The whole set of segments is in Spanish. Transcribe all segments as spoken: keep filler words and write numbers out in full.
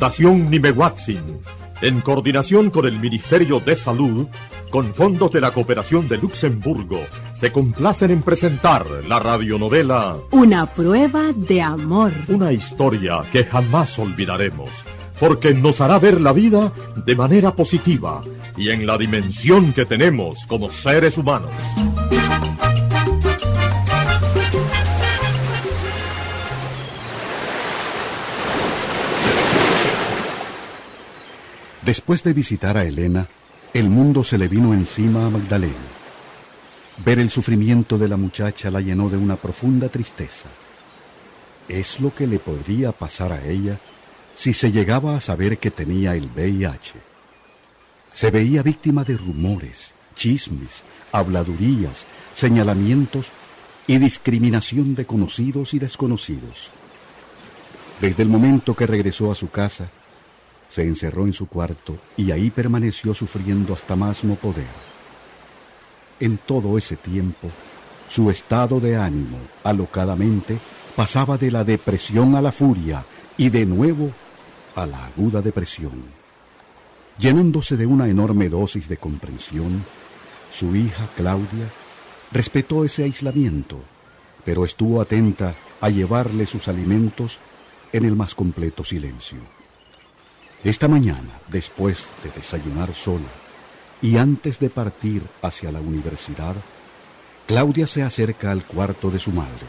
Fundación Nimehuatzin, en coordinación con el Ministerio de Salud, con fondos de la Cooperación de Luxemburgo, se complacen en presentar la radionovela Una prueba de amor. Una historia que jamás olvidaremos, porque nos hará ver la vida de manera positiva y en la dimensión que tenemos como seres humanos. Después de visitar a Elena, el mundo se le vino encima a Magdalena. Ver el sufrimiento de la muchacha la llenó de una profunda tristeza. Es lo que le podría pasar a ella si se llegaba a saber que tenía el V I H. Se veía víctima de rumores, chismes, habladurías, señalamientos y discriminación de conocidos y desconocidos. Desde el momento que regresó a su casa, se encerró en su cuarto y ahí permaneció sufriendo hasta más no poder. En todo ese tiempo, su estado de ánimo, alocadamente, pasaba de la depresión a la furia y de nuevo a la aguda depresión. Llenándose de una enorme dosis de comprensión, su hija Claudia respetó ese aislamiento, pero estuvo atenta a llevarle sus alimentos en el más completo silencio. Esta mañana, después de desayunar sola y antes de partir hacia la universidad, Claudia se acerca al cuarto de su madre.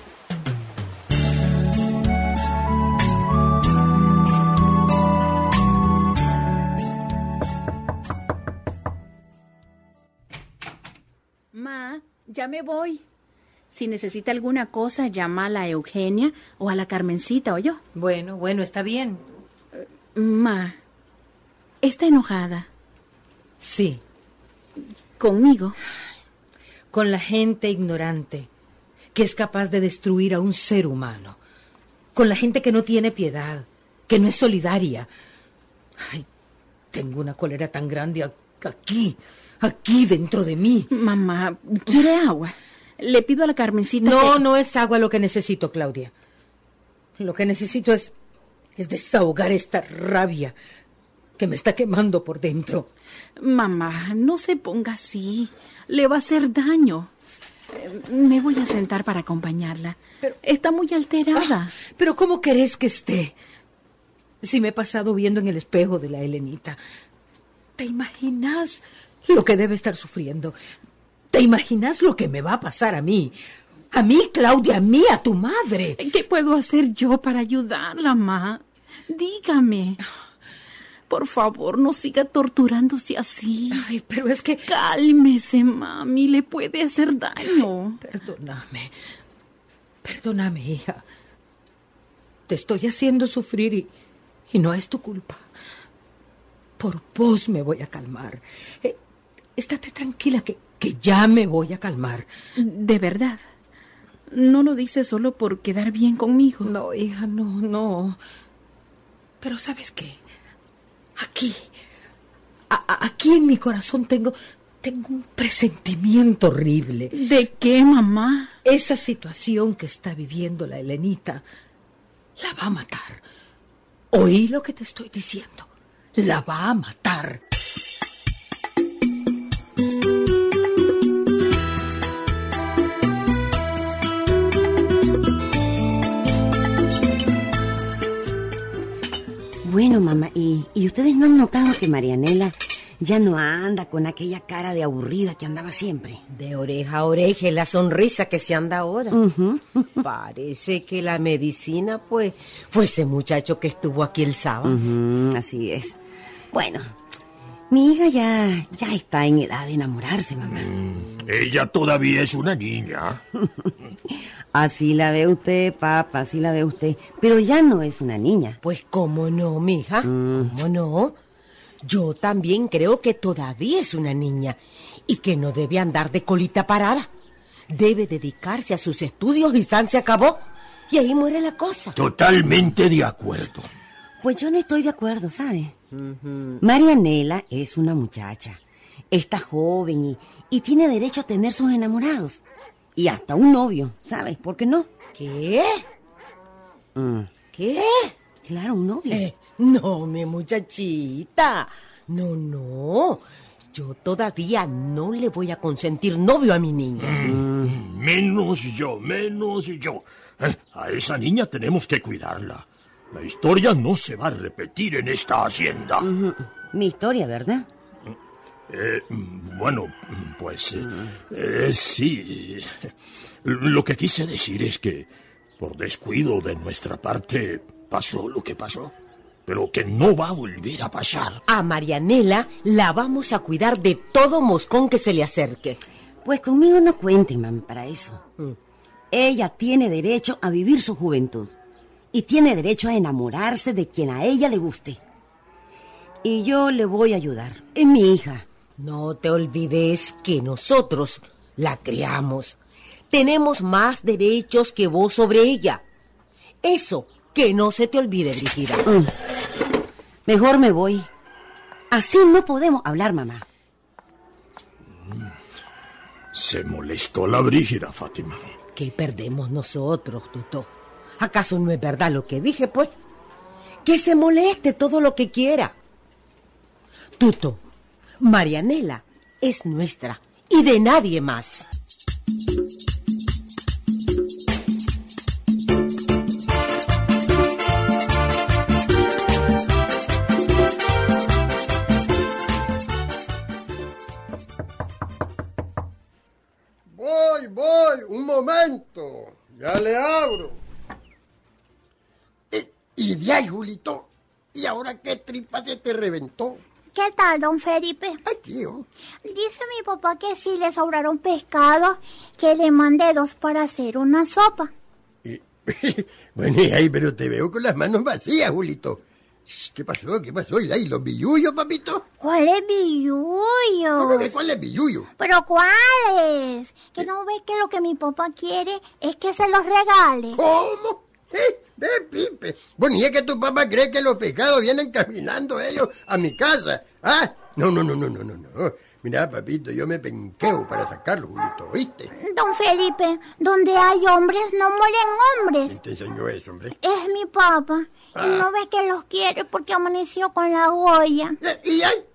Ma, ya me voy. Si necesita alguna cosa, llama a la Eugenia o a la Carmencita o yo. Bueno, bueno, está bien. Uh, ma, ¿está enojada? Sí. ¿Conmigo? Con la gente ignorante, que es capaz de destruir a un ser humano. Con la gente que no tiene piedad, que no es solidaria. Ay, tengo una cólera tan grande aquí, aquí dentro de mí. Mamá, ¿quiere agua? Le pido a la Carmencita No, que... no es agua lo que necesito, Claudia. Lo que necesito es, es desahogar esta rabia que me está quemando por dentro. Mamá, no se ponga así. Le va a hacer daño. Eh, me voy a sentar para acompañarla. Pero... Está muy alterada. Ah, pero ¿cómo querés que esté? Si me he pasado viendo en el espejo de la Helenita. ¿Te imaginas lo que debe estar sufriendo? ¿Te imaginas lo que me va a pasar a mí? A mí, Claudia, a mí, a tu madre. ¿Qué puedo hacer yo para ayudarla, ma? Dígame. Por favor, no siga torturándose así. Ay, pero es que... Cálmese, mami, le puede hacer daño. Perdóname. Perdóname, hija. Te estoy haciendo sufrir y, y no es tu culpa. Por vos me voy a calmar. Eh, estate tranquila que, que ya me voy a calmar. ¿De verdad? ¿No lo dice solo por quedar bien conmigo? No, hija, no, no. Pero ¿sabes qué? Aquí, a, a, aquí en mi corazón tengo, tengo un presentimiento horrible. ¿De qué, mamá? Esa situación que está viviendo la Helenita la va a matar. Oí lo que te estoy diciendo. La va a matar. Bueno, mamá, ¿y, ¿y ustedes no han notado que Marianela ya no anda con aquella cara de aburrida que andaba siempre? De oreja a oreja, la sonrisa que se anda ahora. Uh-huh. Parece que la medicina, pues, fue ese muchacho que estuvo aquí el sábado. Uh-huh, así es. Bueno, mi hija ya, ya está en edad de enamorarse, mamá. Mm, ella todavía es una niña. Así la ve usted, papá, así la ve usted. Pero ya no es una niña. Pues cómo no, mija, Mm. cómo no. Yo también creo que todavía es una niña y que no debe andar de colita parada. Debe dedicarse a sus estudios y san se acabó. Y ahí muere la cosa. Totalmente de acuerdo. Pues yo no estoy de acuerdo, ¿sabe? Uh-huh. Marianela es una muchacha. Está joven y, y tiene derecho a tener sus enamorados. Y hasta un novio, ¿sabes? ¿Por qué no? ¿Qué? Mm. ¿Qué? Claro, un novio. Eh, No, mi muchachita. No, no. Yo todavía no le voy a consentir novio a mi niña. Mm, menos yo, menos yo. Eh, a esa niña tenemos que cuidarla. La historia no se va a repetir en esta hacienda. Uh-huh. Mi historia, ¿verdad? Eh, bueno, pues eh, eh, sí. Lo que quise decir es que por descuido de nuestra parte pasó lo que pasó, pero que no va a volver a pasar. A Marianela la vamos a cuidar de todo moscón que se le acerque. Pues conmigo no cuenten, mami, para eso. Mm. Ella tiene derecho a vivir su juventud y tiene derecho a enamorarse de quien a ella le guste. Y yo le voy a ayudar. Es mi hija. No te olvides que nosotros la criamos. Tenemos más derechos que vos sobre ella. Eso, que no se te olvide, Brígida. Mm. Mejor me voy. Así no podemos hablar, mamá. Se molestó la Brígida, Fátima. ¿Qué perdemos nosotros, Tuto? ¿Acaso no es verdad lo que dije, pues? Que se moleste todo lo que quiera. Tuto, Marianela es nuestra y de nadie más. Voy, voy, un momento. Ya le abro. Eh, y de ahí, Julito. ¿Y ahora qué tripa se te reventó? ¿Qué tal, don Felipe? Aquí, ¿oh? Dice mi papá que si le sobraron pescados, que le mande dos para hacer una sopa. Y, bueno, y ahí, pero te veo con las manos vacías, Julito. ¿Qué pasó? ¿Qué pasó? ¿Y ahí los billuyos, papito? ¿Cuáles billuyos? ¿Cómo que cuáles billuyos? ¿Pero cuáles? ¿Que no ves que lo que mi papá quiere es que se los regale? ¿Cómo? ¿Eh? De Pipe. Bueno, y es que tu papá cree que los pescados vienen caminando ellos a mi casa. ¿Ah? No, no, no, no, no, no, no. Mira, papito, yo me penqueo para sacarlo, Julito, ¿oíste? Don Felipe, donde hay hombres no mueren hombres. ¿Quién te enseñó eso, hombre? Es mi papá. Ah. Y no ves que los quiere porque amaneció con la Goya. ¿Y, y ahí?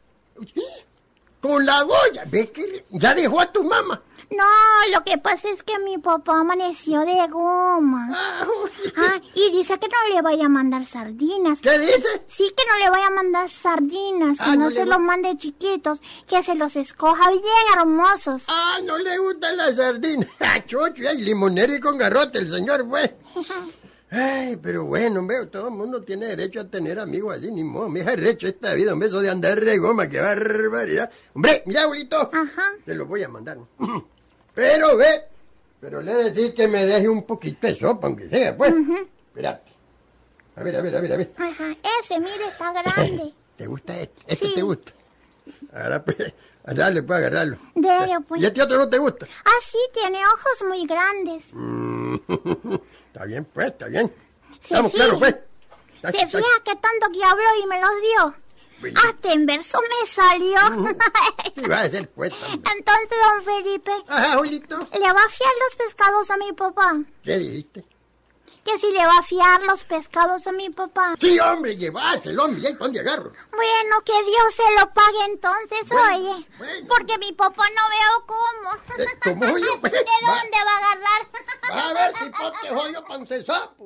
Con la Goya. ¿Ves que ya dejó a tu mamá? No, lo que pasa es que mi papá amaneció de goma. Ah, Ah, y dice que no le vaya a mandar sardinas. ¿Qué dice? Sí, que no le vaya a mandar sardinas, que Ah, no, no se le los gu- mande chiquitos, que se los escoja bien hermosos. Ah, no le gustan las sardinas. Ah, chocho, ay, limonero y con garrote el señor, pues. Ay, pero bueno, veo, todo el mundo tiene derecho a tener amigos así, ni modo. Me deja recho esta vida, un beso de andar de goma, qué barbaridad. Hombre, mira, abuelito. Ajá. Te lo voy a mandar. Pero ve, pero le decís que me deje un poquito de sopa, aunque sea, pues. Espérate. A ver, a ver, a ver, a ver. Ajá, ese, mire, está grande. ¿Te gusta este? ¿Este Sí. te gusta? Ahora, pues, dale, pues, agarrarlo. Dele, pues. ¿Y este otro no te gusta? Ah, sí, tiene ojos muy grandes. Mm, está bien, pues, está bien. Se Estamos fija. claros, pues. Se fija que tanto que habló y me los dio. Uy. Hasta en verso me salió. Sí, va a ser pues, hombre. Entonces, don Felipe, Ajá, Julito. ¿le va a fiar los pescados a mi papá? ¿Qué dijiste? Que si le va a fiar los pescados a mi papá. Sí, hombre, lleváselo, hombre, ¿y dónde agarro? Bueno, que Dios se lo pague entonces, Bueno, oye. bueno. Porque mi papá no veo cómo. Eh, ¿cómo yo? ¿De Va. dónde va a agarrar? Va a ver si pote joyo panse sapo.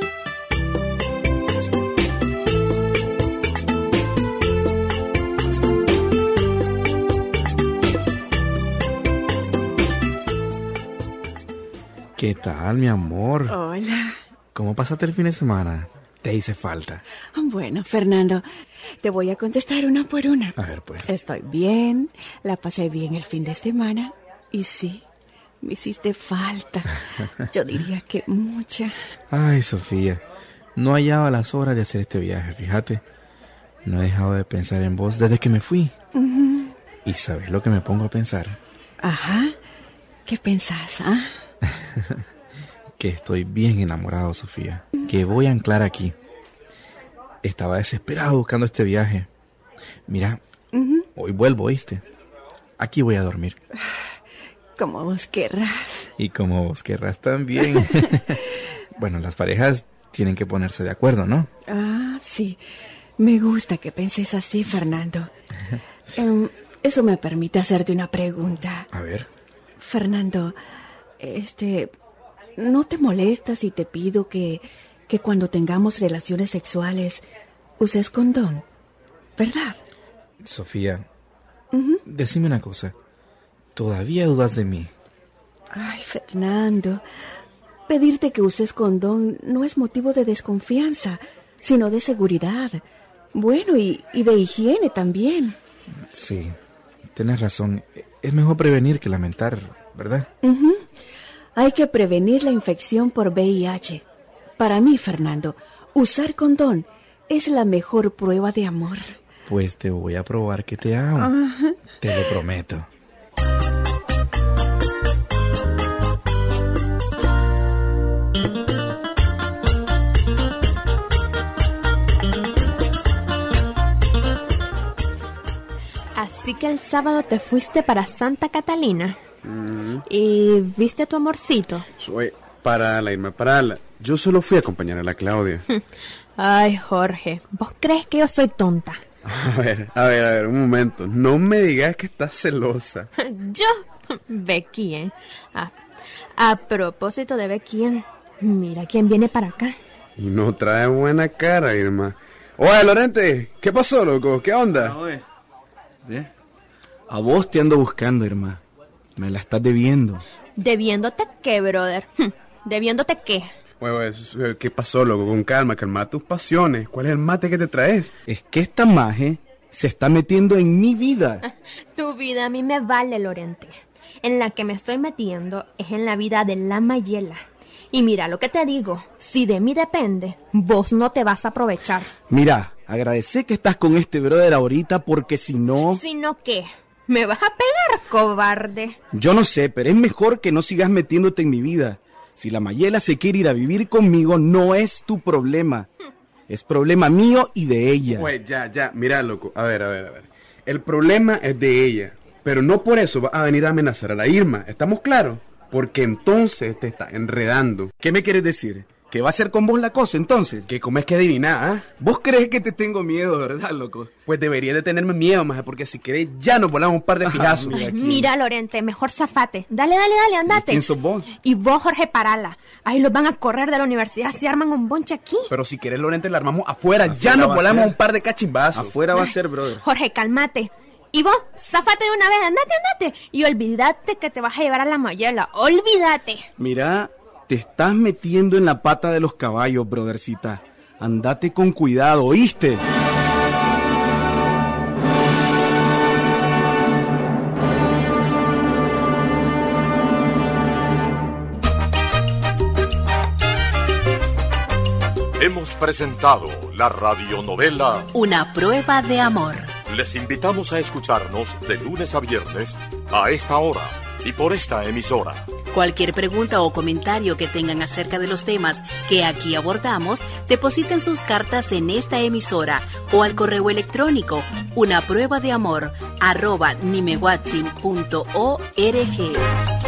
¿Qué tal, mi amor? Hola. ¿Cómo pasaste el fin de semana? Te hice falta. Bueno, Fernando, te voy a contestar una por una. A ver, pues. Estoy bien, la pasé bien el fin de semana. Y sí, me hiciste falta. Yo diría que mucha. Ay, Sofía, no hallaba las horas de hacer este viaje, fíjate. No he dejado de pensar en vos desde que me fui. Ujú. ¿Y sabes lo que me pongo a pensar? Ajá. ¿Qué pensás, ah? Que estoy bien enamorado, Sofía. Que voy a anclar aquí. Estaba desesperado buscando este viaje. Mira, Ujú. hoy vuelvo, ¿oíste? Aquí voy a dormir. Como vos querrás. Y como vos querrás también. Bueno, las parejas tienen que ponerse de acuerdo, ¿no? Ah, sí. Me gusta que penses así, Fernando. Um, eso me permite hacerte una pregunta. A ver. Fernando, este, ¿no te molesta si te pido que, que cuando tengamos relaciones sexuales uses condón? ¿Verdad? Sofía, Uh-huh. decime una cosa. ¿Todavía dudas de mí? Ay, Fernando, pedirte que uses condón no es motivo de desconfianza, sino de seguridad. Bueno, y, y de higiene también. Sí, tienes razón. Es mejor prevenir que lamentar, ¿verdad? Uh-huh. Hay que prevenir la infección por V I H. Para mí, Fernando, usar condón es la mejor prueba de amor. Pues te voy a probar que te amo. Uh-huh. Te lo prometo. Así que el sábado te fuiste para Santa Catalina. Mm. ¿Y viste a tu amorcito? Soy para la Irma, para la. Yo solo fui a acompañar a la Claudia. Ay, Jorge, ¿vos crees que yo soy tonta? A ver, a ver, a ver, un momento. No me digas que estás celosa. ¿Yo? ¿De quién? Ah, a propósito de ver quién, mira quién viene para acá. Y no trae buena cara, Irma. Oye, Lorente, ¿qué pasó, loco? ¿Qué onda? Oye, ¿eh? A vos te ando buscando, Irma. Me la estás debiendo. ¿Debiéndote qué, brother? ¿Debiéndote qué? Oye, oye, ¿qué pasó, loco? Con calma, calma tus pasiones. ¿Cuál es el mate que te traes? Es que esta maje se está metiendo en mi vida. Tu vida a mí me vale, Lorente. En la que me estoy metiendo es en la vida de la Mayela. Y mira lo que te digo, si de mí depende, vos no te vas a aprovechar. Mira, agradecé que estás con este brother ahorita porque si no... ¿Si no qué? ¿Me vas a pegar, cobarde? Yo no sé, pero es mejor que no sigas metiéndote en mi vida. Si la Mayela se quiere ir a vivir conmigo, no es tu problema. Es problema mío y de ella. Pues ya, ya, mira, loco, a ver, a ver, a ver. El problema es de ella, pero no por eso va a venir a amenazar a la Irma, ¿estamos claros? Porque entonces te está enredando. ¿Qué me quieres decir? ¿Que va a ser con vos la cosa, entonces? Que como es que adivinar, ¿ah? ¿Vos crees que te tengo miedo, verdad, loco? Pues deberías de tenerme miedo, maje, porque si querés ya nos volamos un par de fijazos. Ay, mira, Lorente, mejor zafate. Dale, dale, dale, andate. ¿Quién sos vos? Y vos, Jorge, parala. Ahí los van a correr de la universidad si arman un bonche aquí. Pero si querés, Lorente, la armamos afuera. afuera ya nos volamos un par de cachimbazos. Afuera va a ser, brother. Jorge, cálmate. Y vos, zafate de una vez, andate, andate. Y olvídate que te vas a llevar a la Mayela. Olvídate. Mira, te estás metiendo en la pata de los caballos, brothercita. Andate con cuidado, ¿oíste? Hemos presentado la radionovela Una prueba de amor. Les invitamos a escucharnos de lunes a viernes a esta hora y por esta emisora. Cualquier pregunta o comentario que tengan acerca de los temas que aquí abordamos, depositen sus cartas en esta emisora o al correo electrónico una prueba de amor arroba nimehuatzin punto org.